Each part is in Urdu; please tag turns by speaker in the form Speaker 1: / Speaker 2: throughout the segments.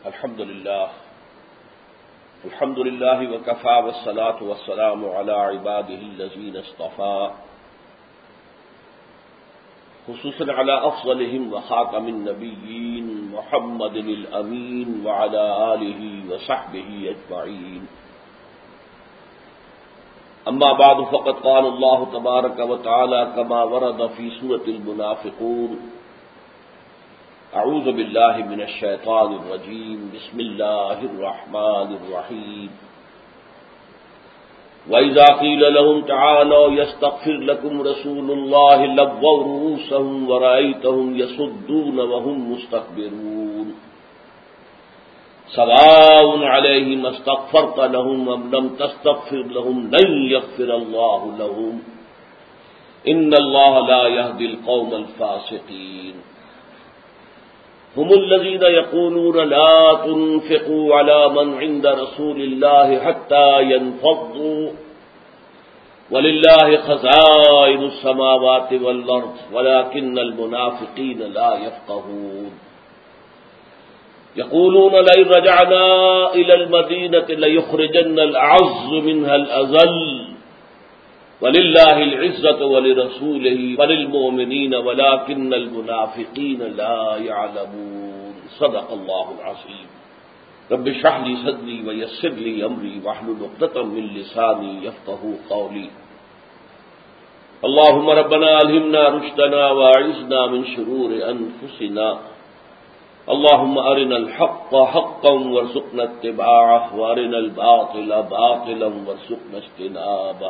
Speaker 1: الحمد لله وكفى والصلاة والسلام على عباده الذين اصطفى خصوصا على أفضلهم وخاتم النبيين محمد الأمين وعلى آله وصحبه أجمعين. أما بعد فقد قال الله تبارك وتعالى كما ورد في سورة المنافقون: اعوذ باللہ من الشیطان الرجیم بسم اللہ الرحمن الرحیم. وَإِذَا قِيلَ لَهُمْ تَعَالَوْا يَسْتَغْفِرْ لَكُمْ رَسُولُ اللَّهِ لَوَّوْا رُءُوسَهُمْ وَرَأَيْتَهُمْ يَصُدُّونَ وَهُمْ مُسْتَكْبِرُونَ. سَوَاءٌ عَلَيْهِمْ أَسْتَغْفَرْتَ لَهُمْ أَمْ لَمْ تَسْتَغْفِرْ لَهُمْ لَن يَغْفِرَ اللَّهُ لَهُمْ إِنَّ اللَّهَ لَا يَهْدِي الْقَوْمَ الْفَاسِقِينَ. هم الذين يقولون لا تنفقوا على من عند رسول الله حتى ينفضوا ولله خزائن السماوات والأرض ولكن المنافقين لا يفقهون. يقولون لئن رجعنا إلى المدينة ليخرجن الأعز منها الأذل وللہ العزت ولرسولہ وللمؤمنین ولکن المنافقین لا یعلمون. صدق اللہ العظیم. رب اشرح لی صدری ویسر لی امری واحلل عقدۃ من لسانی یفقہوا قولی. اللہم ربنا الہمنا رشدنا واعذنا من شرور انفسنا. اللہم ارنا الحق حقا وارزقنا اتباعہ وارنا الباطل باطلا وارزقنا اجتنابہ.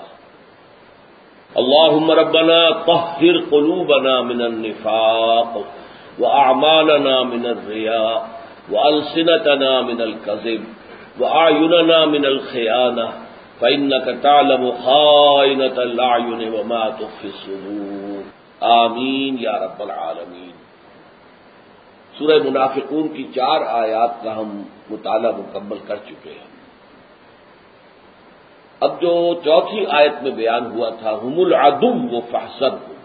Speaker 1: اللهم ربنا طهر قلوبنا من النفاق وأعمالنا من الرياء وألسنتنا من الكذب وأعيننا من الخيانة فإنك تعلم خائنة الأعين وما تخفي الصدور. آمین یا رب العالمین. سورہ منافقون کی 4 آیات کا ہم مطالعہ مکمل کر چکے ہیں. اب جو چوتھی آیت میں بیان ہوا تھا ہم العدو فاحذرہم،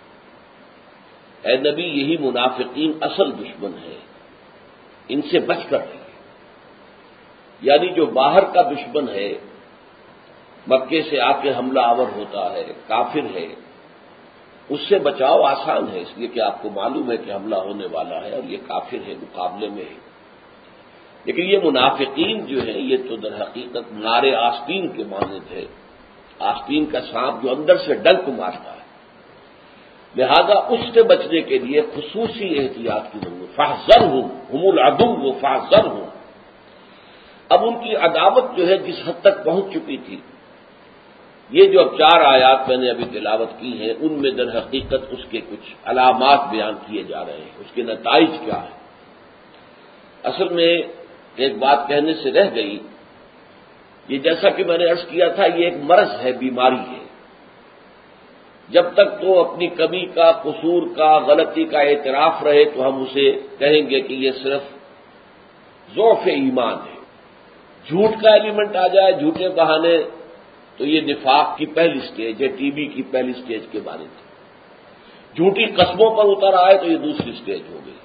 Speaker 1: اے نبی یہی منافقین اصل دشمن ہے، ان سے بچ کر رہیے. یعنی جو باہر کا دشمن ہے، مکے سے آ کے حملہ آور ہوتا ہے، کافر ہے، اس سے بچاؤ آسان ہے، اس لیے کہ آپ کو معلوم ہے کہ حملہ ہونے والا ہے اور یہ کافر ہے، مقابلے میں ہے. لیکن یہ منافقین جو ہیں یہ تو در حقیقت نار آستین کے مانند ہے، آستین کا سانپ جو اندر سے ڈنک مارتا ہے. لہذا اس سے بچنے کے لیے خصوصی احتیاط کی ضرورت. فاحذرہم، ہم العدو فاحذرہم. اب ان کی عداوت جو ہے جس حد تک پہنچ چکی تھی، یہ جو اب 4 آیات میں نے ابھی تلاوت کی ہیں ان میں در حقیقت اس کے کچھ علامات بیان کیے جا رہے ہیں، اس کے نتائج کیا ہیں. اصل میں ایک بات کہنے سے رہ گئی، یہ جیسا کہ میں نے عرض کیا تھا یہ ایک مرض ہے، بیماری ہے. جب تک تو اپنی کمی کا، قصور کا، غلطی کا اعتراف رہے تو ہم اسے کہیں گے کہ یہ صرف ضعف ایمان ہے. جھوٹ کا ایلیمنٹ آ جائے، جھوٹے بہانے، تو یہ نفاق کی پہلی سٹیج ہے، ٹی بی کی پہلی سٹیج کے بارے میں. جھوٹی قسموں پر اتر آئے تو یہ دوسری سٹیج ہو گئی.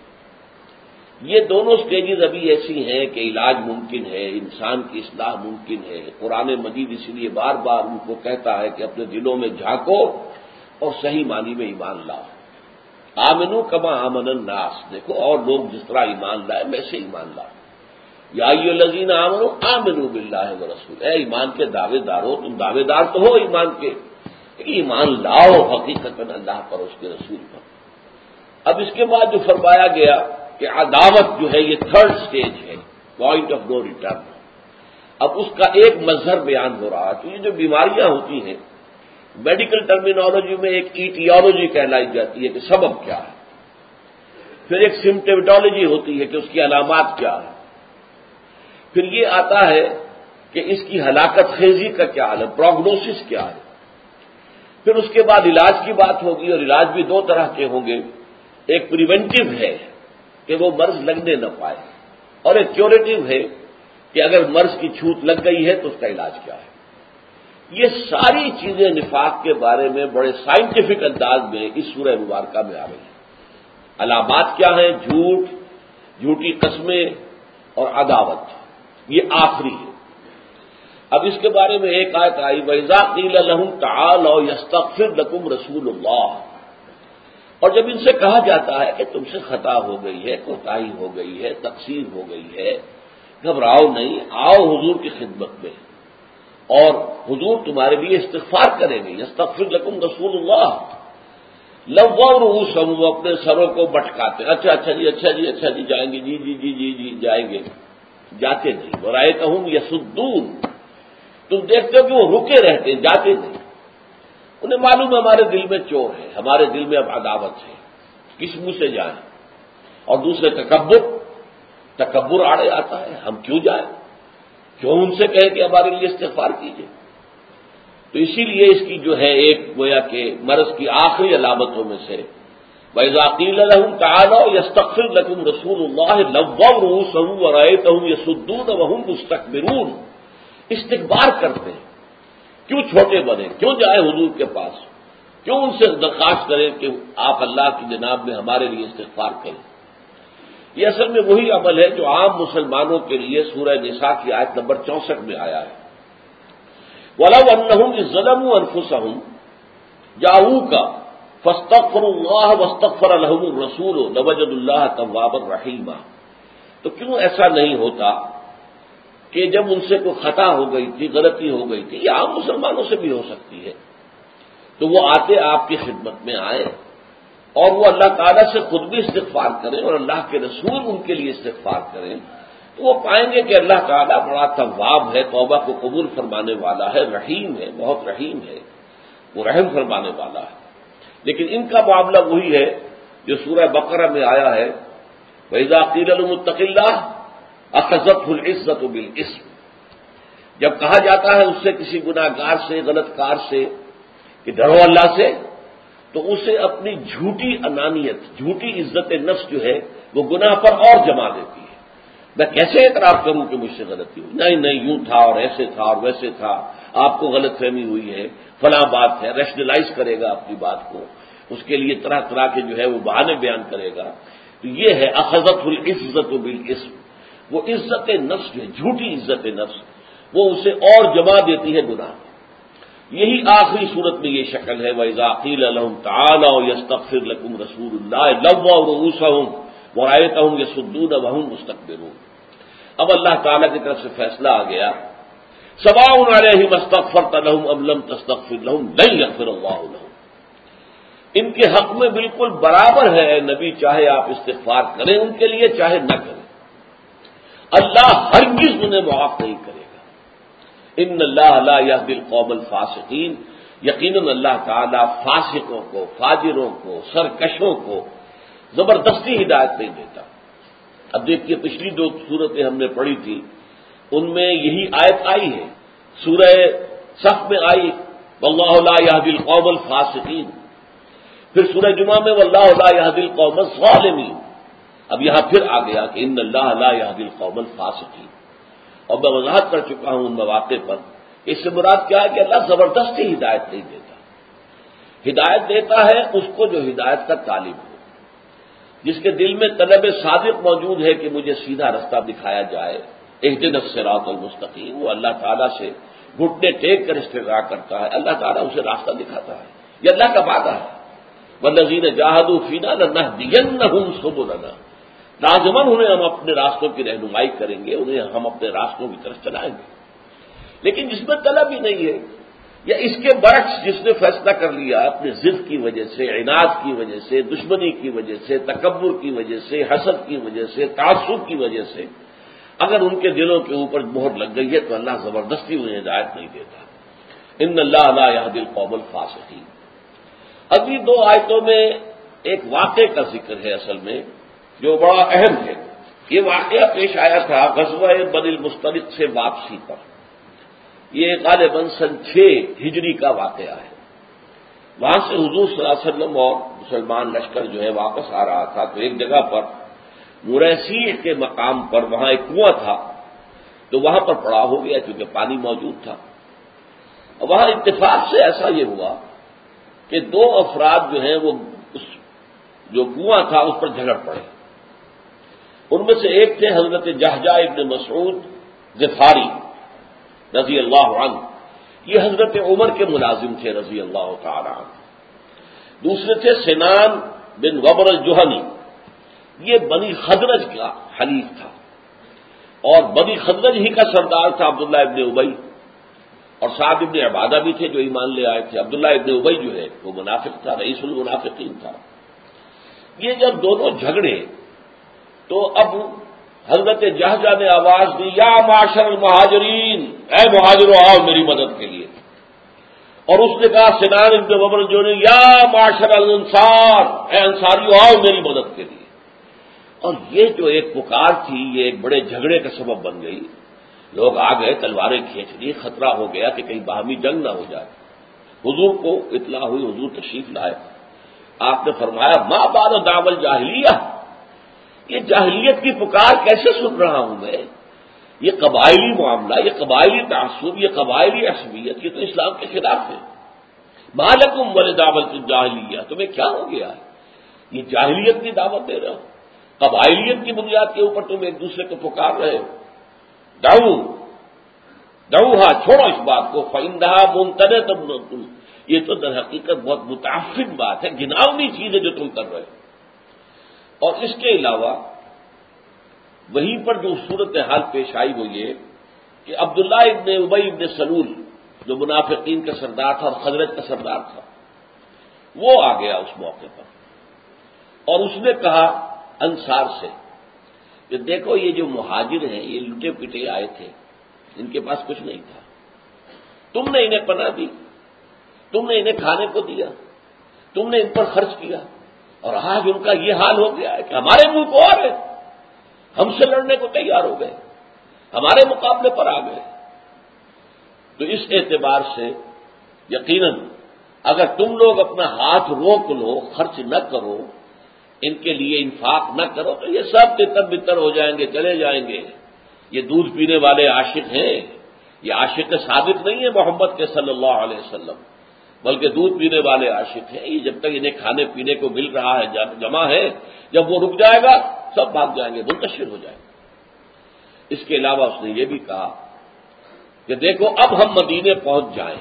Speaker 1: یہ دونوں سٹیجز ابھی ایسی ہیں کہ علاج ممکن ہے، انسان کی اصلاح ممکن ہے. قرآن مجید اسی لیے بار بار ان کو کہتا ہے کہ اپنے دلوں میں جھانکو اور صحیح معنی میں ایمان لاؤ. آمنو کما آمن الناس، دیکھو اور لوگ جس طرح ایمان لائے ویسے ایمان لاؤ. یا ایھا الذین آمنوا آمنوا باللہ ورسول، اے ایمان کے دعوے دارو، تم دعوے دار تو ہو ایمان کے، ایمان لاؤ حقیقت میں اللہ پر، اس کے رسول پر. اب اس کے بعد جو فرمایا گیا کہ عداوت جو ہے یہ 3rd سٹیج ہے، پوائنٹ آف نو ریٹرن. اب اس کا ایک مظہر بیان ہو رہا ہے. تو یہ جو بیماریاں ہوتی ہیں میڈیکل ٹرمینالوجی میں ایک ایٹیولوجی کہلائی جاتی ہے کہ سبب کیا ہے، پھر ایک سمپٹومٹولوجی ہوتی ہے کہ اس کی علامات کیا ہے، پھر یہ آتا ہے کہ اس کی ہلاکت خیزی کا کیا حال ہے، پروگنوسس کیا ہے. پھر اس کے بعد علاج کی بات ہوگی، اور علاج بھی 2 طرح کے ہوں گے. ایک پریونٹیو ہے کہ وہ مرض لگنے نہ پائے، اور ایک کیوریٹو ہے کہ اگر مرض کی چھوت لگ گئی ہے تو اس کا علاج کیا ہے. یہ ساری چیزیں نفاق کے بارے میں بڑے سائنٹیفک انداز میں اس سورہ مبارکہ میں آ رہی ہیں. علامات کیا ہیں؟ جھوٹ، جھوٹی قسمیں اور عداوت، یہ آخری ہے۔ اب اس کے بارے میں ایک آیت آئی، وَإِذَا قِيلَ لَهُمْ تَعَالَوْا يَسْتَغْفِرْ لَكُمْ رَسُولُ اللَّهِ، اور جب ان سے کہا جاتا ہے کہ تم سے خطا ہو گئی ہے، کوتاہی ہو گئی ہے، تقصیر ہو گئی ہے، گھبراؤ نہیں، آؤ حضور کی خدمت میں اور حضور تمہارے لیے استغفار کریں گے۔ یستغفر لکم رسول اللہ، لووا رؤوسہم، وہ اپنے سروں کو بٹکاتے، اچھا جی جائیں گے، جی جائیں گے، جاتے نہیں۔ ورأیتہم یصدون، تم دیکھتے ہو کہ وہ رکے رہتے، جاتے نہیں۔ انہیں معلوم ہے ہمارے دل میں چور ہے، ہمارے دل میں اب عداوت ہے، کس منہ سے جائیں؟ اور دوسرے تکبر آڑے آتا ہے، ہم کیوں جائیں؟ کیوں ان سے کہیں کہ ہمارے لیے استغفار کیجیے؟ تو اسی لیے اس کی جو ہے ایک گویا کہ مرض کی آخری علامتوں میں سے وَإِذَا قِيلَ لَهُمْ تَعَالَوْا يَسْتَغْفِرْ لَكُمْ رَسُولُ اللَّهِ لَوَّوْا رُءُوسَهُمْ وَرَأَيْتَهُمْ يَصُدُّونَ وَهُمْ مُسْتَكْبِرُونَ، استکبار کرتے ہیں، کیوں چھوٹے بنے، کیوں جائیں حضور کے پاس، کیوں ان سے درخواست کریں کہ آپ اللہ کی جناب میں ہمارے لیے استغفار کریں؟ یہ اصل میں وہی عمل ہے جو عام مسلمانوں کے لیے سورہ نساء کی آیت نمبر 64 میں آیا ہے، وَلَوْ أَنَّهُمْ إِذ ظَّلَمُوا أَنفُسَهُمْ جَاءُوكَ فَاسْتَغْفَرُوا اللَّهَ وَاسْتَغْفَرَ لَهُمُ الرَّسُولُ لَوَجَدُوا اللَّهَ تَوَّابًا رَحِيمًا۔ تو کیوں ایسا نہیں ہوتا کہ جب ان سے کوئی خطا ہو گئی تھی، غلطی ہو گئی تھی، یہ عام مسلمانوں سے بھی ہو سکتی ہے، تو وہ آتے آپ کی خدمت میں آئے اور وہ اللہ تعالیٰ سے خود بھی استغفار کریں اور اللہ کے رسول ان کے لیے استغفار کریں، تو وہ پائیں گے کہ اللہ تعالیٰ بڑا تواب ہے، توبہ کو قبول فرمانے والا ہے، رحیم ہے، بہت رحیم ہے، وہ رحم فرمانے والا ہے۔ لیکن ان کا معاملہ وہی ہے جو سورہ بقرہ میں آیا ہے، وَإِذَا قِيلَ لَهُمُ اتَّقِ اللَّهَ أَخَذَتْهُ الْعِزَّةُ بِالْإِثْمِ، جب کہا جاتا ہے اس سے کسی گناہ گار سے، غلط کار سے کہ ڈرو اللہ سے، تو اسے اپنی جھوٹی انانیت، جھوٹی عزت نفس جو ہے وہ گناہ پر اور جما دیتی ہے۔ میں کیسے اعتراف کروں کہ مجھ سے غلطی ہوئی؟ نہیں یوں تھا اور ایسے تھا اور ویسے تھا، آپ کو غلط فہمی ہوئی ہے، فلاں بات ہے، ریشنلائز کرے گا اپنی بات کو، اس کے لیے طرح طرح کے جو ہے وہ بہانے بیان کرے گا۔ تو یہ ہے اخذت العزت بالاسم، وہ عزت نفس جو ہے، جھوٹی عزت نفس، وہ اسے اور جما دیتی ہے گناہ۔ یہی آخری صورت میں یہ شکل ہے، وَإِذَا قِيلَ لَهُمْ تَعَالَوْا يَسْتَغْفِرْ لَكُمْ رَسُولُ اللَّهِ لَوَّوْا رُءُوسَهُمْ وَرَأَيْتَهُمْ يَصُدُّونَ وَهُمْ مُسْتَكْبِرُونَ۔ اب اللہ تعالیٰ کی طرف سے فیصلہ آ گیا، سواء علیہم استغفرت لهم ام لم تستغفر لهم لن يغفر اللہ لهم، ان کے حق میں بالکل برابر ہے اے نبی، چاہے آپ استغفار کریں ان کے لیے چاہے نہ کریں، اللہ ہرگز انہیں معاف نہیں کرے گا۔ ان اللہ لا يهدي القوم الفاسقین، یقیناً اللہ تعالیٰ فاسقوں کو، فاجروں کو، سرکشوں کو زبردستی ہدایت نہیں دیتا۔ اب دیکھیے پچھلی جو صورتیں ہم نے پڑھی تھی ان میں یہی آیت آئی ہے، سورہ صف میں آئی واللہ لا يهدي القوم الفاسقین، پھر سورہ جمعہ میں واللہ لا يهدي القوم الظالمین، اب یہاں پھر آ گیا کہ ان اللہ لا يهدي القوم الفاسقین، اور میں وضاحت کر چکا ہوں ان مواقع پر، اس سے مراد کیا ہے کہ اللہ زبردستی ہدایت نہیں دیتا، ہدایت دیتا ہے اس کو جو ہدایت کا طالب ہو، جس کے دل میں طلب صادق موجود ہے کہ مجھے سیدھا رستہ دکھایا جائے، اہدنا الصراط المستقیم، وہ اللہ تعالیٰ سے گھٹنے ٹیک کر استغفار کرتا ہے، اللہ تعالیٰ اسے راستہ دکھاتا ہے، یہ اللہ کا وعدہ ہے، والذین جاہدوا فینا لنہدینہم سبلنا، لازماً انہیں ہم اپنے راستوں کی رہنمائی کریں گے، انہیں ہم اپنے راستوں کی طرف چلائیں گے۔ لیکن جس میں طلب ہی نہیں ہے، یا اس کے برعکس جس نے فیصلہ کر لیا اپنے ضد کی وجہ سے، عناد کی وجہ سے، دشمنی کی وجہ سے، تکبر کی وجہ سے، حسد کی وجہ سے، تعصب کی وجہ سے، اگر ان کے دلوں کے اوپر مہر لگ گئی ہے تو اللہ زبردستی انہیں ہدایت نہیں دیتا۔ ان اللہ لا يهدي القوم الفاسقین۔ اگلی دو آیتوں میں ایک واقعے کا ذکر ہے اصل میں جو بڑا اہم ہے۔ یہ واقعہ پیش آیا تھا غزوہ بنی المصطلق سے واپسی پر، یہ غالباً سن 6 ہجری کا واقعہ ہے۔ وہاں سے حضور صلی اللہ علیہ وسلم اور مسلمان لشکر جو ہے واپس آ رہا تھا، تو ایک جگہ پر مریسیع کے مقام پر وہاں ایک کنواں تھا، تو وہاں پر پڑاؤ ہو گیا کیونکہ پانی موجود تھا، اور وہاں اتفاق سے ایسا یہ ہوا کہ 2 افراد جو ہیں وہ اس جو کنواں تھا اس پر جھگڑ پڑے، ان میں سے ایک تھے حضرت جہجہ ابن مسعود غفاری رضی اللہ عنہ، یہ حضرت عمر کے ملازم تھے رضی اللہ تعالی عنہ۔ دوسرے تھے سنان بن وبر الجہنی، یہ بنی خزرج کا حلیف تھا، اور بنی خزرج ہی کا سردار تھا عبداللہ ابن ابی، اور سعد ابن عبادہ بھی تھے جو ایمان لے آئے تھے۔ عبداللہ ابن ابی جو ہے وہ منافق تھا، رئیس المنافقین تھا۔ یہ جب دونوں جھگڑے تو اب حضرت جہجہ نے آواز دی، یا معاشر المہاجرین، اے مہاجرو آؤ میری مدد کے لیے، اور اس نے کہا سنان ابن وبر جو نے، یا معاشر الانصار، اے انصاریو آؤ میری مدد کے لیے۔ اور یہ جو ایک پکار تھی یہ ایک بڑے جھگڑے کا سبب بن گئی، لوگ آ گئے تلواریں کھینچ لی، خطرہ ہو گیا کہ کہیں باہمی جنگ نہ ہو جائے۔ حضور کو اطلاع ہوئی، حضور تشریف لائے، آپ نے فرمایا ما بال دعوی الجاہلیہ، یہ جاہلیت کی پکار کیسے سن رہا ہوں میں؟ یہ قبائلی معاملہ، یہ قبائلی تعصب، یہ قبائلی عصبیت، یہ تو اسلام کے خلاف ہے۔ ما لکم ولدعوۃ الجاہلیہ، تمہیں کیا ہو گیا ہے؟ یہ جاہلیت کی دعوت دے رہے ہو، قبائلیت کی بنیاد کے اوپر تم ایک دوسرے کو پکار رہے ہو۔ دعوہا، چھوڑو اس بات کو، فإنہا منتنۃ، یہ تو در حقیقت بہت متعفن بات ہے، گھناؤنی چیز ہے جو تم کر رہے ہو۔ اور اس کے علاوہ وہیں پر جو صورتحال پیش آئی وہ یہ کہ عبداللہ ابن ابی ابن سلول جو منافقین کا سردار تھا اور خزرج کا سردار تھا، وہ آ گیا اس موقع پر، اور اس نے کہا انصار سے کہ دیکھو یہ جو مہاجر ہیں یہ لٹے پٹے آئے تھے، ان کے پاس کچھ نہیں تھا، تم نے انہیں پناہ دی، تم نے انہیں کھانے کو دیا، تم نے ان پر خرچ کیا، اور آج ان کا یہ حال ہو گیا ہے کہ ہمارے منہ کو آ رہے، ہم سے لڑنے کو تیار ہو گئے، ہمارے مقابلے پر آ گئے۔ تو اس اعتبار سے یقیناً اگر تم لوگ اپنا ہاتھ روک لو، خرچ نہ کرو، ان کے لیے انفاق نہ کرو، تو یہ سب تتر بتر ہو جائیں گے، چلے جائیں گے۔ یہ دودھ پینے والے عاشق ہیں، یہ عاشق صادق نہیں ہے محمد کے صلی اللہ علیہ وسلم، بلکہ دودھ پینے والے عاشق ہیں۔ یہ جب تک انہیں کھانے پینے کو مل رہا ہے، جمع ہے، جب وہ رک جائے گا سب بھاگ جائیں گے، منتشر ہو جائیں گے۔ اس کے علاوہ اس نے یہ بھی کہا کہ دیکھو اب ہم مدینے پہنچ جائیں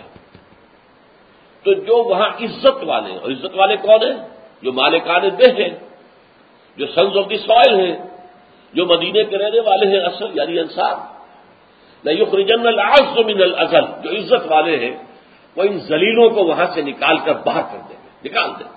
Speaker 1: تو جو وہاں عزت والے ہیں، اور عزت والے کون ہیں؟ جو مالکان دہ ہیں، جو سنز آف دی سوائل ہیں، جو مدینے کے رہنے والے ہیں اصل، یعنی انصار۔ لَيُخْرِجَنَّ الْأَعَزُّ مِنَ الْأَذَلِّ، جو عزت والے ہیں وہ ان ذلیلوں کو وہاں سے نکال کر باہر کر دیں گے، نکال دیں گے۔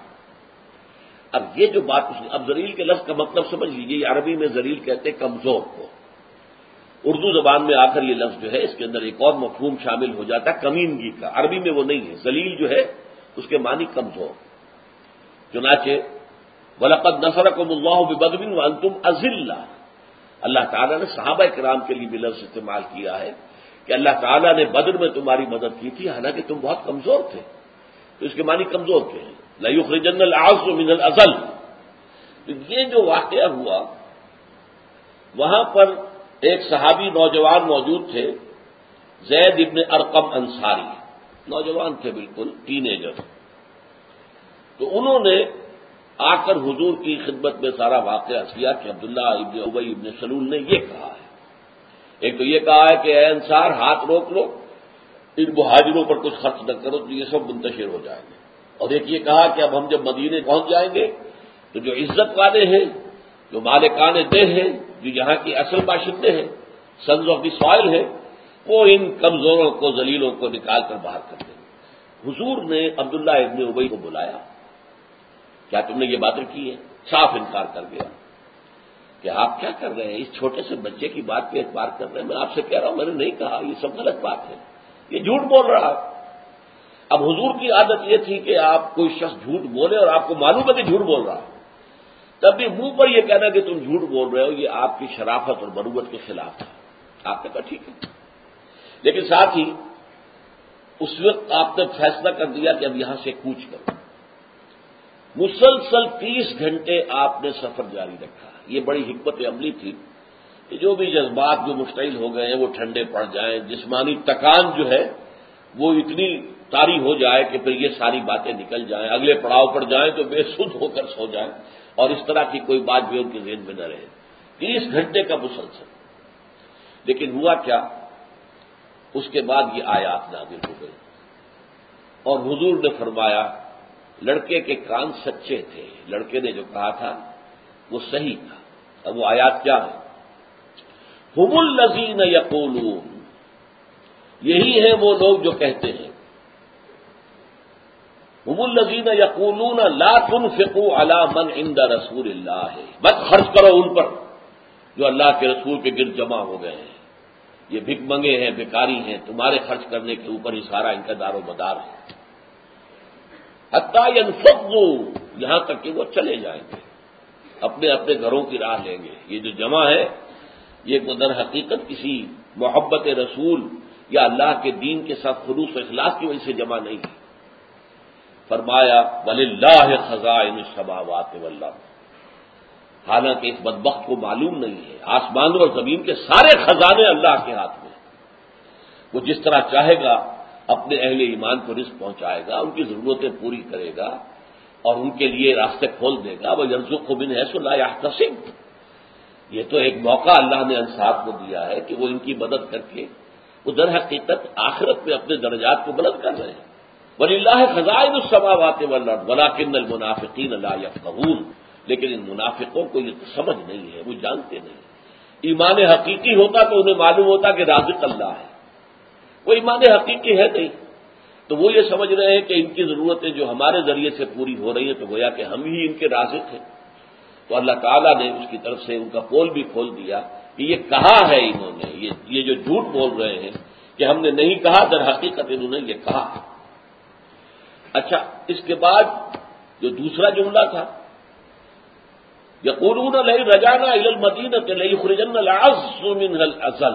Speaker 1: اب یہ جو بات اس نے، اب ذلیل کے لفظ کا مطلب سمجھ لیجیے، یہ عربی میں ذلیل کہتے ہیں کمزور کو، اردو زبان میں آ کر یہ لفظ جو ہے اس کے اندر ایک اور مفہوم شامل ہو جاتا ہے کمینگی کا، عربی میں وہ نہیں ہے، ذلیل جو ہے اس کے معنی کمزور۔ چنانچہ وَلَقَدْ نَصَرَكُمُ اللَّهُ بِبَدْرٍ وَأَنْتُمْ أَذِلَّةٌ، اللہ تعالیٰ نے صحابہ کرام کے لیے بھی لفظ استعمال کیا ہے کہ اللہ تعالیٰ نے بدر میں تمہاری مدد کی تھی حالانکہ تم بہت کمزور تھے، تو اس کے معنی کمزور کے ہیں۔ لَيُخْرِجَنَّ الْأَعَزُّ مِنَ الْأَذَلِّ، یہ جو واقعہ ہوا وہاں پر ایک صحابی نوجوان موجود تھے، زید ابن ارقم انصاری، نوجوان تھے بالکل ٹین ایجر، تو انہوں نے آ کر حضور کی خدمت میں سارا واقعہ کیا کہ عبداللہ ابن ابی ابن سلول نے یہ کہا ہے، ایک تو یہ کہا ہے کہ اے انصار ہاتھ روک لو، ان مہاجروں پر کچھ خرچ نہ کرو تو یہ سب منتشر ہو جائیں گے، اور ایک یہ کہا کہ اب ہم جب مدینے پہنچ جائیں گے تو جو عزت والے ہیں، جو مالکان دہ ہیں، جو یہاں کی اصل باشندے ہیں، سنز آف دی سوائل ہیں، وہ ان کمزوروں کو، ذلیلوں کو نکال کر باہر کر دیں گے۔ حضور نے عبداللہ ابن ابی کو بلایا، کیا تم نے یہ باتیں کی ہیں؟ صاف انکار کر گیا کہ آپ کیا کر رہے ہیں، اس چھوٹے سے بچے کی بات پہ اعتبار کر رہے ہیں، میں آپ سے کہہ رہا ہوں میں نے نہیں کہا، یہ سب غلط بات ہے، یہ جھوٹ بول رہا ہے۔ اب حضور کی عادت یہ تھی کہ آپ کوئی شخص جھوٹ بولے اور آپ کو معلوم ہے کہ جھوٹ بول رہا ہے، تب بھی منہ پر یہ کہنا کہ تم جھوٹ بول رہے ہو، یہ آپ کی شرافت اور مروت کے خلاف تھا۔ آپ نے کہا ٹھیک ہے، لیکن ساتھ ہی اس وقت آپ نے فیصلہ کر دیا کہ اب یہاں سے کوچ کرو۔ مسلسل 30 گھنٹے آپ نے سفر جاری رکھا، یہ بڑی حکمت عملی تھی کہ جو بھی جذبات جو مشتعل ہو گئے ہیں وہ ٹھنڈے پڑ جائیں، جسمانی تکان جو ہے وہ اتنی طاری ہو جائے کہ پھر یہ ساری باتیں نکل جائیں، اگلے پڑاؤ پر جائیں تو بے سدھ ہو کر سو جائیں، اور اس طرح کی کوئی بات بھی ان کے ذہن میں نہ رہے۔ 30 گھنٹے کا مسلسل۔ لیکن ہوا کیا، اس کے بعد یہ آیات نازل ہو گئی اور حضور نے فرمایا لڑکے کے کان سچے تھے، لڑکے نے جو کہا تھا وہ صحیح تھا۔ اب وہ آیات کیا ہے؟ ہم الذین یقولون، یہی ہے وہ لوگ جو کہتے ہیں، ہم الذین یقولون لا تنفقوا علی من عند رسول اللہ، مت خرچ کرو ان پر جو اللہ کے رسول کے گرد جمع ہو گئے ہیں، یہ بھک منگے ہیں، بیکاری ہیں، تمہارے خرچ کرنے کے اوپر ہی سارا ان کا دار و مدار ہے۔ حتی ینفضوا، یہاں تک کہ وہ چلے جائیں گے، اپنے اپنے گھروں کی راہ لیں گے۔ یہ جو جمع ہے یہ در حقیقت کسی محبت رسول یا اللہ کے دین کے ساتھ خلوص و اخلاص کی وجہ سے جمع نہیں ہے۔ فرمایا وَلِلَّهِ خَزَائِنُ السَّمَاوَاتِ وَالْأَرْضِ، حالانکہ اس بدبخت کو معلوم نہیں ہے آسمانوں اور زمین کے سارے خزانے اللہ کے ہاتھ میں، وہ جس طرح چاہے گا اپنے اہل ایمان کو رزق پہنچائے گا، ان کی ضرورتیں پوری کرے گا اور ان کے لیے راستے کھول دے گا۔ وَيَرْزُقْهُ مِنْ حَيْثُ لَا يَحْتَسِبُ، یہ تو ایک موقع اللہ نے انصاف کو دیا ہے کہ وہ ان کی مدد کر کے وہ در حقیقت آخرت میں اپنے درجات کو بلند کر رہے ہیں۔ وَلِلَّهِ خَزَائِنُ السَّمَاوَاتِ وَالْأَرْضِ وَلَٰكِنَّ الْمُنَافِقِينَ لَا يَفْقَهُونَ، لیکن ان منافقوں کو یہ سمجھ نہیں ہے، وہ جانتے نہیں۔ ایمان حقیقی ہوتا تو انہیں معلوم ہوتا کہ رازق اللہ ہے، وہ ایمان حقیقی ہے نہیں، تو وہ یہ سمجھ رہے ہیں کہ ان کی ضرورتیں جو ہمارے ذریعے سے پوری ہو رہی ہیں تو گویا کہ ہم ہی ان کے رازق ہیں۔ تو اللہ تعالیٰ نے اس کی طرف سے ان کا پول بھی کھول دیا کہ یہ کہا ہے انہوں نے، یہ جو جھوٹ بول رہے ہیں کہ ہم نے نہیں کہا، در حقیقت انہوں نے یہ کہا ہے۔ اچھا، اس کے بعد جو دوسرا جملہ تھا یقولون لئن رجعنا الى المدینۃ لیخرجن الأعز منها الأذل،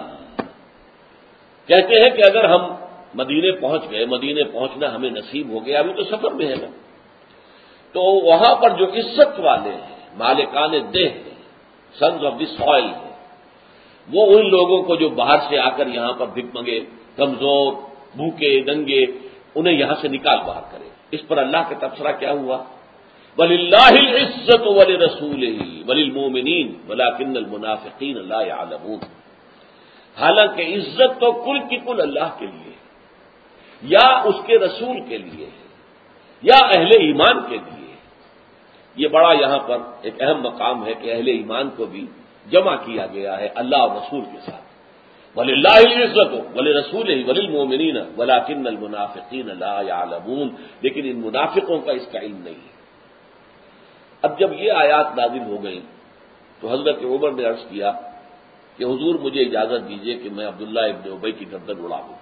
Speaker 1: کہتے ہیں کہ اگر ہم مدینے پہنچ گئے، مدینے پہنچنا ہمیں نصیب ہو گیا، ابھی تو سفر میں ہے نا، تو وہاں پر جو عزت والے ہیں، مالکان دہ ہیں، سنز آف دی سوئل ہیں، وہ ان لوگوں کو جو باہر سے آ کر یہاں پر بھک منگے، کمزور، بھوکے، ننگے، انہیں یہاں سے نکال باہر کرے۔ اس پر اللہ کا تبصرہ کیا ہوا؟ وَلِلَّهِ الْعِزَّةُ وَلِرَسُولِهِ وَلِلْمُؤْمِنِينَ وَلَٰكِنَّ الْمُنَافِقِينَ لَا يَعْلَمُونَ، حالانکہ عزت تو کل کی کل اللہ کے لیے یا اس کے رسول کے لیے یا اہل ایمان کے لیے۔ یہ بڑا یہاں پر ایک اہم مقام ہے کہ اہل ایمان کو بھی جمع کیا گیا ہے اللہ اور رسول کے ساتھ۔ وَلِلَّهِ الْعِزَّةُ وَلِرَسُولِهِ وَلِلْمُؤْمِنِينَ وَلَٰكِنَّ الْمُنَافِقِينَ لَا يَعْلَمُونَ، لیکن ان منافقوں کا اس کا علم نہیں ہے۔ اب جب یہ آیات نازل ہو گئی تو حضرت عمر نے عرض کیا کہ حضور مجھے اجازت دیجیے کہ میں عبداللہ ابن ابی کی گردن اڑا دوں،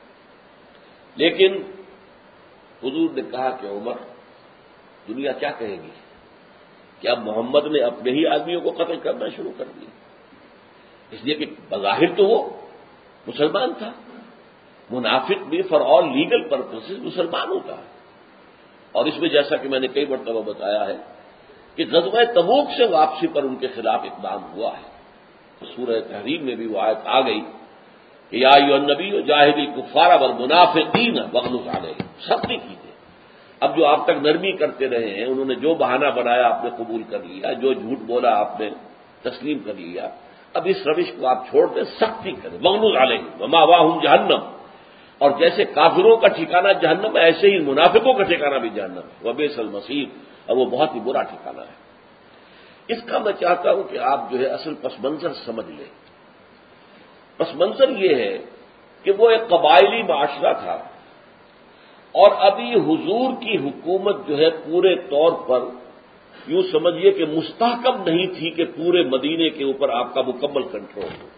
Speaker 1: لیکن حضور نے کہا کہ عمر، دنیا کیا کہے گی کہ اب محمد نے اپنے ہی آدمیوں کو قتل کرنا شروع کر دیا، اس لیے کہ بظاہر تو وہ مسلمان تھا، منافق بھی فار آل لیگل پرپسز مسلمان ہوتا ہے۔ اور اس میں جیسا کہ میں نے کئی مرتبہ بتایا ہے کہ غزوہ تبوک سے واپسی پر ان کے خلاف اقدام ہوا ہے۔ سورہ تحریم میں بھی وہ آیت آ گئی کہ یا ایھا النبی جاہد الکفار والمنافقین واغلظ علیہم، سختی کیجیے۔ اب جو آپ تک نرمی کرتے رہے ہیں، انہوں نے جو بہانہ بنایا آپ نے قبول کر لیا، جو جھوٹ بولا آپ نے تسلیم کر لیا، اب اس روش کو آپ چھوڑ دیں، سختی کریں۔ واغلظ علیہم ومأواہم جہنم، اور جیسے کافروں کا ٹھکانہ جہنم ہے ایسے ہی منافقوں کا ٹھکانہ بھی جہنم ہے، وبئس المصیر، اور وہ بہت ہی برا ٹھکانہ ہے۔ اس کا میں چاہتا ہوں کہ آپ جو ہے اصل پس منظر سمجھ لیں۔ پس منظر یہ ہے کہ وہ ایک قبائلی معاشرہ تھا اور ابھی حضور کی حکومت جو ہے پورے طور پر یوں سمجھیے کہ مستحکم نہیں تھی کہ پورے مدینے کے اوپر آپ کا مکمل کنٹرول ہو۔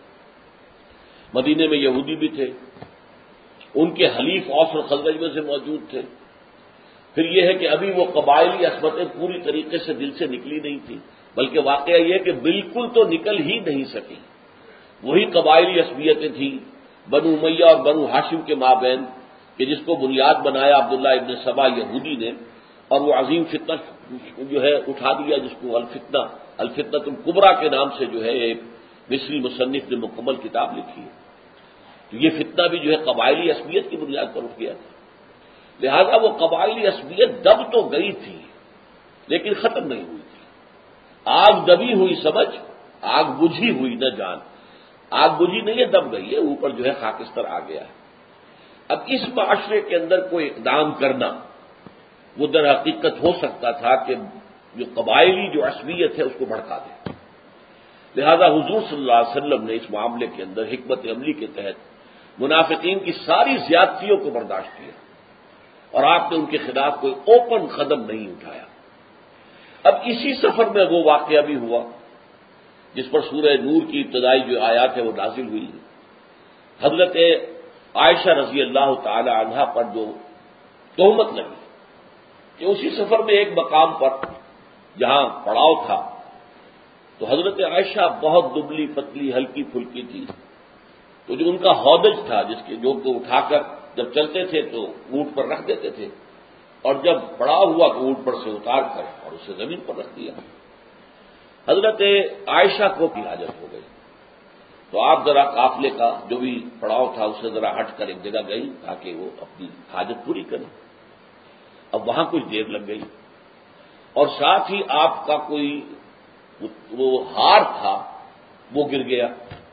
Speaker 1: مدینے میں یہودی بھی تھے، ان کے حلیف اوس اور خزرج میں سے موجود تھے، پھر یہ ہے کہ ابھی وہ قبائلی عصمتیں پوری طریقے سے دل سے نکلی نہیں تھی، بلکہ واقعہ یہ ہے کہ بالکل تو نکل ہی نہیں سکی۔ وہی قبائلی عصبیتیں تھیں بنو امیہ اور بنو ہاشم کے مابین کہ جس کو بنیاد بنایا عبداللہ ابن سبا یہودی نے، اور وہ عظیم فتنہ جو ہے اٹھا دیا، جس کو الفتنۃ الکبریٰ کے نام سے جو ہے ایک مصری مصنف نے مکمل کتاب لکھی ہے۔ تو یہ فتنہ بھی جو ہے قبائلی عصبیت کی بنیاد پر اٹھ گیا تھا، لہذا وہ قبائلی عصبیت دب تو گئی تھی لیکن ختم نہیں ہوئی تھی۔ آگ دبی ہوئی سمجھ آگ بجھی ہوئی نہ جان، آگ بجھی نہیں ہے، دب گئی ہے، اوپر جو ہے خاکستر آ گیا ہے۔ اب اس معاشرے کے اندر کوئی اقدام کرنا وہ در حقیقت ہو سکتا تھا کہ جو قبائلی جو عصبیت ہے اس کو بھڑکا دے۔ لہذا حضور صلی اللہ علیہ وسلم نے اس معاملے کے اندر حکمت عملی کے تحت منافقین کی ساری زیادتیوں کو برداشت کیا اور آپ نے ان کے خلاف کوئی اوپن قدم نہیں اٹھایا۔ اب اسی سفر میں وہ واقعہ بھی ہوا جس پر سورہ نور کی ابتدائی جو آیات ہے وہ نازل ہوئی ہے۔ حضرت عائشہ رضی اللہ تعالی عنہا پر جو تہمت لگی کہ اسی سفر میں ایک مقام پر جہاں پڑاؤ تھا تو حضرت عائشہ بہت دبلی پتلی ہلکی پھلکی تھی، تو جو ان کا ہودج تھا جس کے جو کو اٹھا کر جب چلتے تھے تو اونٹ پر رکھ دیتے تھے، اور جب پڑاؤ ہوا تو اونٹ پر سے اتار کر اور اسے زمین پر رکھ دیا۔ حضرت عائشہ کو بھی حاجت ہو گئی تو آپ ذرا قافلے کا جو بھی پڑاؤ تھا اسے ذرا ہٹ کر ایک جگہ گئی تاکہ وہ اپنی حاجت پوری کریں۔ اب وہاں کچھ دیر لگ گئی اور ساتھ ہی آپ کا کوئی وہ ہار تھا وہ گر گیا۔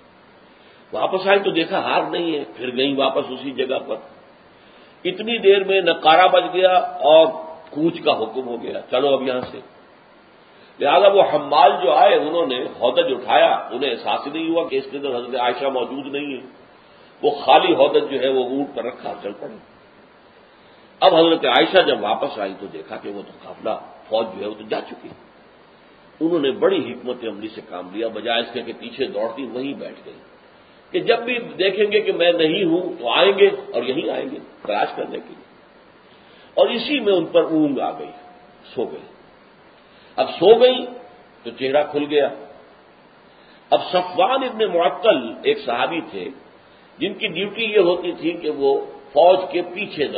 Speaker 1: واپس آئی تو دیکھا ہار نہیں ہے، پھر گئی واپس اسی جگہ پر۔ اتنی دیر میں نقارہ بج گیا اور کوچ کا حکم ہو گیا، چلو اب یہاں سے۔ لہذا وہ حمال جو آئے انہوں نے ہودج اٹھایا، انہیں احساس ہی نہیں ہوا کہ اس کے اندر حضرت عائشہ موجود نہیں ہے، وہ خالی ہودج جو ہے وہ اونٹ پر رکھا چل پڑے۔ اب حضرت عائشہ جب واپس آئی تو دیکھا کہ وہ تو قافلہ فوج جو ہے وہ تو جا چکی۔ انہوں نے بڑی حکمت عملی سے کام لیا، بجائے اس کے کہ پیچھے دوڑتی وہیں بیٹھ گئی کہ جب بھی دیکھیں گے کہ میں نہیں ہوں تو آئیں گے اور یہیں آئیں گے تلاش کرنے کے لیے، اور اسی میں ان پر اونگ آ گئی، سو گئی۔ اب سو گئی تو چہرہ کھل گیا۔ اب صفوان ابن معطل ایک صحابی تھے جن کی ڈیوٹی یہ ہوتی تھی کہ وہ فوج کے پیچھے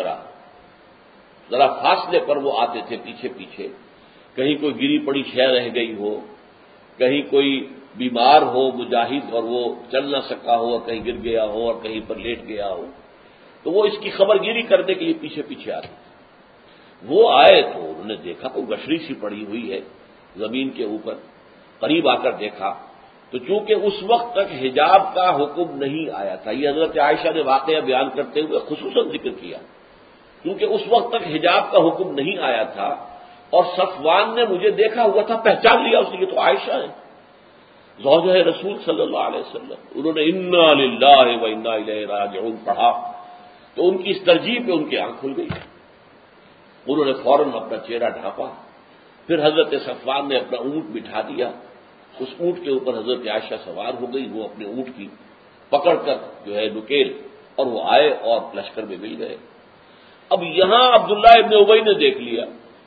Speaker 1: ذرا فاصلے پر وہ آتے تھے پیچھے پیچھے، کہیں کوئی گری پڑی شے رہ گئی ہو، کہیں کوئی بیمار ہو مجاہد اور وہ چل نہ سکا ہو اور کہیں گر گیا ہو اور کہیں پر لیٹ گیا ہو، تو وہ اس کی خبر گیری کرنے کے لیے پیچھے پیچھے آتے تھے۔ وہ آئے تو انہوں نے دیکھا کوئی گشری سی پڑی ہوئی ہے زمین کے اوپر، قریب آ کر دیکھا تو چونکہ اس وقت تک حجاب کا حکم نہیں آیا تھا، یہ حضرت عائشہ نے واقعہ بیان کرتے ہوئے خصوصاً ذکر کیا، کیونکہ اس وقت تک حجاب کا حکم نہیں آیا تھا، اور صفوان نے مجھے دیکھا ہوا تھا، پہچان لیا اس نے، یہ تو عائشہ ہے زوجہ رسول صلی اللہ علیہ وسلم۔ انہوں نے انا للہ و انا الیہ راجعون پڑھا تو ان کی اس ترجیح پہ ان کی آنکھ کھل گئی، انہوں نے فوراً اپنا چہرہ ڈھانپا، پھر حضرت صفوان نے اپنا اونٹ بٹھا دیا، اس اونٹ کے اوپر حضرت عائشہ سوار ہو گئی، وہ اپنے اونٹ کی پکڑ کر جو ہے نکیل، اور وہ آئے اور لشکر میں مل گئے۔ اب یہاں عبداللہ ابن ابی نے دیکھ لیا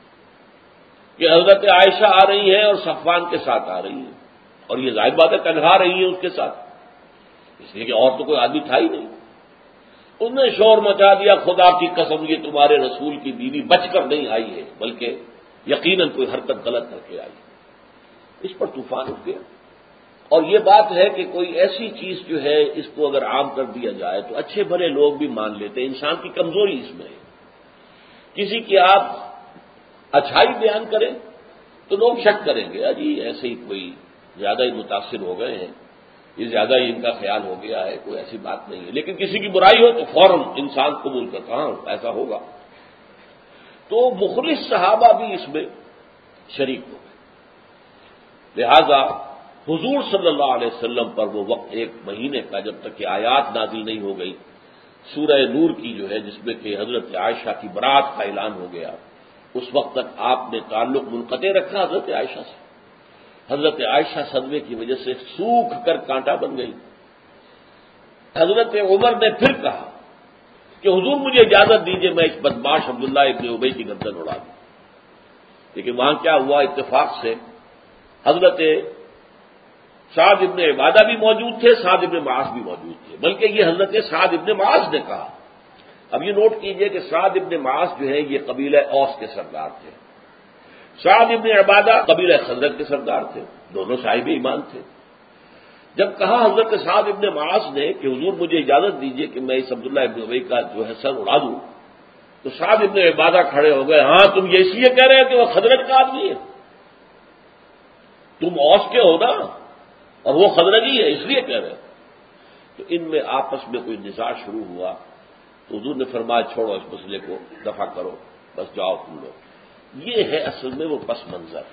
Speaker 1: کہ حضرت عائشہ آ رہی ہیں اور صفوان کے ساتھ آ رہی ہیں، اور یہ ظاہر بات ہے تنہا رہی ہیں اس کے ساتھ، اس لیے کہ اور تو کوئی آدمی تھا ہی نہیں۔ انہوں نے شور مچا دیا، خدا کی قسم یہ تمہارے رسول کی بیوی بچ کر نہیں آئی ہے بلکہ یقیناً کوئی حرکت غلط کر کے آئی۔ اس پر طوفان اٹھ گیا، اور یہ بات ہے کہ کوئی ایسی چیز جو ہے اس کو اگر عام کر دیا جائے تو اچھے بھلے لوگ بھی مان لیتے ہیں، انسان کی کمزوری اس میں ہے۔ کسی کی آپ اچھائی بیان کریں تو لوگ شک کریں گے، جی ایسے ہی کوئی زیادہ ہی متاثر ہو گئے ہیں، یہ زیادہ ہی ان کا خیال ہو گیا ہے، کوئی ایسی بات نہیں ہے۔ لیکن کسی کی برائی ہو تو فوراً انسان قبول کرتا، ہاں ایسا ہوگا۔ تو مخلص صحابہ بھی اس میں شریک ہو گئے۔ لہذا حضور صلی اللہ علیہ وسلم پر وہ وقت ایک مہینے کا جب تک کہ آیات نازل نہیں ہو گئی سورہ نور کی جو ہے جس میں کہ حضرت عائشہ کی برات کا اعلان ہو گیا، اس وقت تک آپ نے تعلق منقطع رکھا حضرت عائشہ سے۔ حضرت عائشہ صدمے کی وجہ سے سوکھ کر کانٹا بن گئی۔ حضرت عمر نے پھر کہا کہ حضور مجھے اجازت دیجیے میں اس بدماش عبداللہ ابن ابی کی گردن اڑا دوں، لیکن وہاں کیا ہوا، اتفاق سے حضرت سعد ابن عبادہ بھی موجود تھے، سعد ابن معاذ بھی موجود تھے، بلکہ یہ حضرت سعد ابن معاذ نے کہا۔ اب یہ نوٹ کیجئے کہ سعد ابن معاذ جو ہے یہ قبیلہ اوس کے سردار تھے، سعد ابن عبادہ قبیلہ خزرج کے سردار تھے، دونوں صاحب ایمان تھے۔ جب کہا حضرت سعد ابن معاذ نے کہ حضور مجھے اجازت دیجیے کہ میں اس عبداللہ ابن ابی کا جو ہے سر اڑا دوں، تو سعد ابن عبادہ کھڑے ہو گئے، ہاں تم یہ اس لیے کہہ رہے ہو کہ وہ خزرج کا آدمی ہے، تم اوس کے ہو نا، اور وہ خزرجی ہے اس لیے کہہ رہے ہیں۔ تو ان میں آپس میں کوئی نزاع شروع ہوا تو حضور نے فرمایا چھوڑو اس مسئلے کو، دفع کرو، بس جاؤ تم لوگ۔ یہ ہے اصل میں وہ پس منظر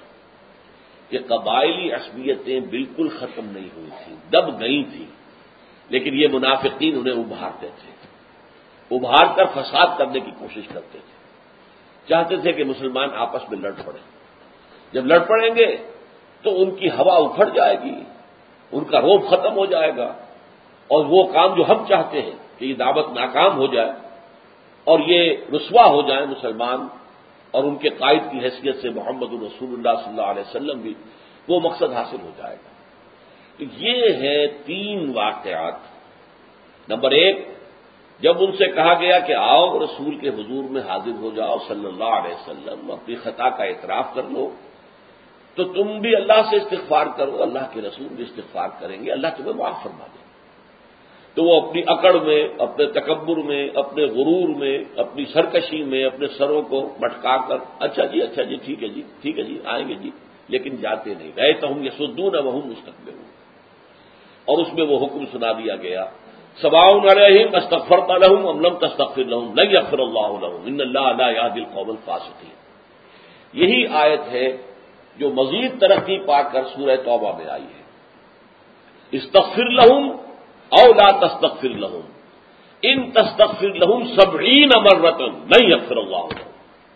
Speaker 1: کہ قبائلی عصبیتیں بالکل ختم نہیں ہوئی تھیں، دب گئی تھیں، لیکن یہ منافقین انہیں ابھارتے تھے، ابھار کر فساد کرنے کی کوشش کرتے تھے، چاہتے تھے کہ مسلمان آپس میں لڑ پڑیں۔ جب لڑ پڑیں گے تو ان کی ہوا اکھڑ جائے گی، ان کا رعب ختم ہو جائے گا، اور وہ کام جو ہم چاہتے ہیں کہ یہ دعوت ناکام ہو جائے اور یہ رسوا ہو جائیں مسلمان اور ان کے قائد کی حیثیت سے محمد رسول اللہ صلی اللہ علیہ وسلم بھی، وہ مقصد حاصل ہو جائے گا۔ تو یہ ہے 3 واقعات۔ نمبر 1، جب ان سے کہا گیا کہ آؤ رسول کے حضور میں حاضر ہو جاؤ صلی اللہ علیہ وسلم، اپنی خطا کا اعتراف کر لو، تو تم بھی اللہ سے استغفار کرو، اللہ کے رسول بھی استغفار کریں گے، اللہ تمہیں معاف فرما دے۔ تو وہ اپنی اکڑ میں، اپنے تکبر میں، اپنے غرور میں، اپنی سرکشی میں اپنے سروں کو مٹکا کر اچھا جی ٹھیک ہے جی آئیں گے جی، لیکن جاتے نہیں رہے تو ہم یسدون وہم مستکبرون۔ اور اس میں وہ حکم سنا دیا گیا سواء علیہم استغفرت لہم ام لم تستغفر لہم لن یغفر اللہ لہم ان اللہ لا یہدی القوم الفاسقین۔ یہی آیت ہے جو مزید ترقی پا کر سورہ توبہ میں آئی ہے، استغفر لہم او لا تستغفر لہم ان تستغفر لہم 70 مرۃ لن یغفر اللہ لہم۔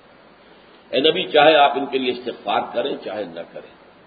Speaker 1: اے نبی، چاہے آپ ان کے لیے استغفار کریں چاہے نہ کریں،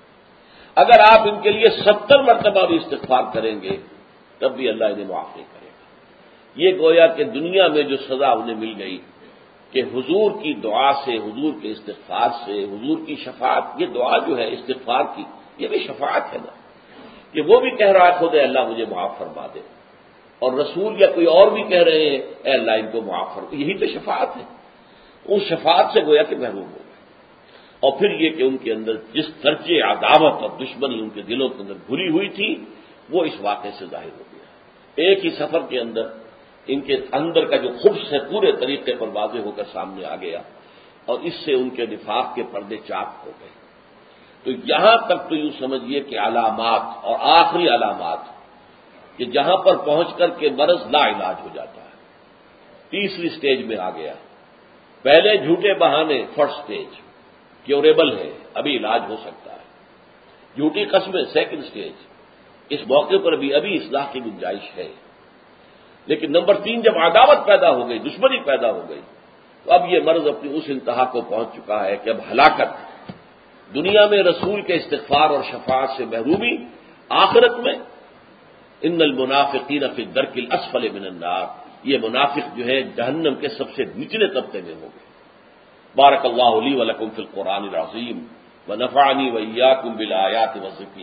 Speaker 1: اگر آپ ان کے لیے 70 مرتبہ بھی استغفار کریں گے تب بھی اللہ انہیں معاف نہیں کرے گا۔ یہ گویا کہ دنیا میں جو سزا انہیں مل گئی کہ حضور کی دعا سے، حضور کے استغفار سے، حضور کی شفاعت، یہ دعا جو ہے استغفار کی یہ بھی شفاعت ہے نا، کہ وہ بھی کہہ رہا ہے خود اے اللہ مجھے معاف فرما دے، اور رسول یا کوئی اور بھی کہہ رہے ہیں اے اللہ ان کو معاف فرما، یہی تو شفاعت ہے۔ اس شفاعت سے گویا کہ محروم ہو گئے۔ اور پھر یہ کہ ان کے اندر جس درجے عداوت اور دشمنی ان کے دلوں کے اندر بھری ہوئی تھی وہ اس واقعے سے ظاہر ہو گیا۔ ایک ہی سفر کے اندر ان کے اندر کا جو خبث ہے پورے طریقے پر واضح ہو کر سامنے آ گیا، اور اس سے ان کے نفاق کے پردے چاک ہو گئے۔ تو یہاں تک تو یوں سمجھیے کہ علامات اور آخری علامات کہ جہاں پر پہنچ کر کے مرض لا علاج ہو جاتا ہے، تیسری سٹیج میں آ گیا۔ پہلے جھوٹے بہانے فرسٹ سٹیج، کیوریبل ہے، ابھی علاج ہو سکتا ہے۔ جھوٹی قسمیں سیکنڈ سٹیج، اس موقع پر بھی ابھی اصلاح کی گنجائش ہے۔ لیکن نمبر 3 جب عداوت پیدا ہو گئی، دشمنی پیدا ہو گئی، تو اب یہ مرض اپنی اس انتہا کو پہنچ چکا ہے کہ اب ہلاکت، دنیا میں رسول کے استغفار اور شفاعت سے محرومی، آخرت میں ان المنافقین فی الدرک الاسفل من النار، یہ منافق جو ہے جہنم کے سب سے نچلے طبقے میں ہوں گے۔ بارک اللہ لی ولکم فی القرآن العظیم ونفعنی وإیاکم بالآیات والذکر